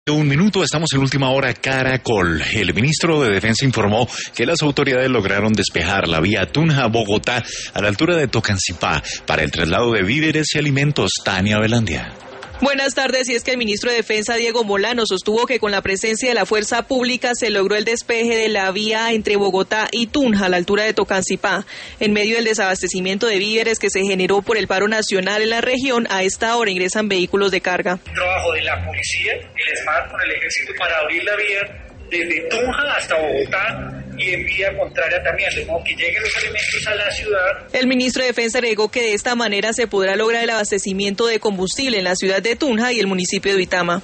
Un minuto, estamos en última hora, Caracol. El ministro de Defensa informó que las autoridades lograron despejar la vía Tunja-Bogotá a la altura de Tocancipá para el traslado de víveres y alimentos. Tania Velandia. Buenas tardes, y es que el ministro de Defensa, Diego Molano, sostuvo que con la presencia de la fuerza pública se logró el despeje de la vía entre Bogotá y Tunja, a la altura de Tocancipá. En medio del desabastecimiento de víveres que se generó por el paro nacional en la región, a esta hora ingresan vehículos de carga. Un trabajo de la policía, el SMAT con el ejército para abrir la vía desde Tunja hasta Bogotá y en vía contraria también, de modo que lleguen los alimentos a la ciudad. El ministro de Defensa agregó que de esta manera se podrá lograr el abastecimiento de combustible en la ciudad de Tunja y el municipio de Uitama.